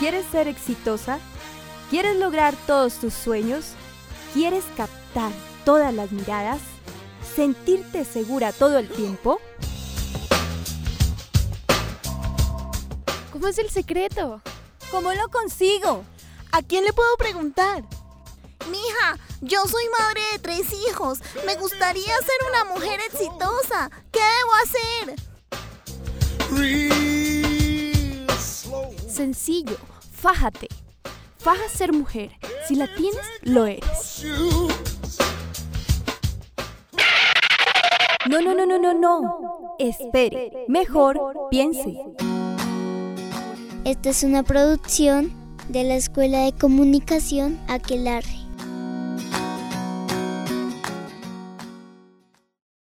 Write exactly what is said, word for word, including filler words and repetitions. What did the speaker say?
¿Quieres ser exitosa? ¿Quieres lograr todos tus sueños? ¿Quieres captar todas las miradas? ¿Sentirte segura todo el tiempo? ¿Cómo es el secreto? ¿Cómo lo consigo? ¿A quién le puedo preguntar? Mija, yo soy madre de tres hijos. Me gustaría ser una mujer exitosa. ¿Qué debo hacer? Sencillo, fájate. Faja ser mujer. Si la tienes, lo eres. No, no, no, no, no, no. Espere. Mejor piense. Esta es una producción de la Escuela de Comunicación Aquelarre.